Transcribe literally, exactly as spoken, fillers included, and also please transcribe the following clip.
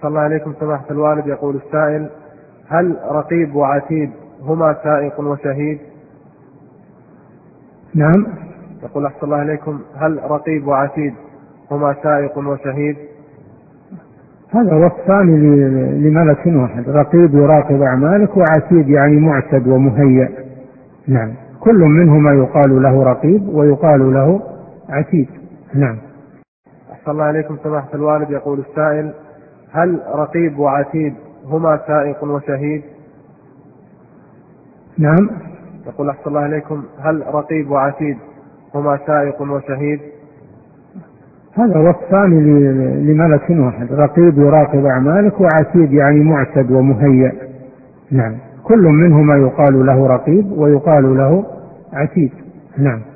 صلى الله عليكم سماحة الوالد. يقول السائل: هل رقيب وعتيد هما سائق وشهيد؟ نعم. يقول أحسن الله عليكم: هل رقيب وعتيد هما سائق وشهيد؟ هذا وصفان لملك واحد، رقيب يراقب أعمالك، وعتيد يعني معتد ومهيأ. نعم، كل منهما يقال له رقيب ويقال له عتيد. نعم. أحسن الله عليكم سماحة الوالد. يقول السائل: هل رقيب وعتيد هما سائق وشهيد؟ نعم. يقول أحسن الله عليكم: هل رقيب وعتيد هما سائق وشهيد؟ هذا وصفان لملك واحد، رقيب يراقب أعمالك، وعتيد يعني معتد ومهيأ. نعم، كل منهما يقال له رقيب ويقال له عتيد. نعم.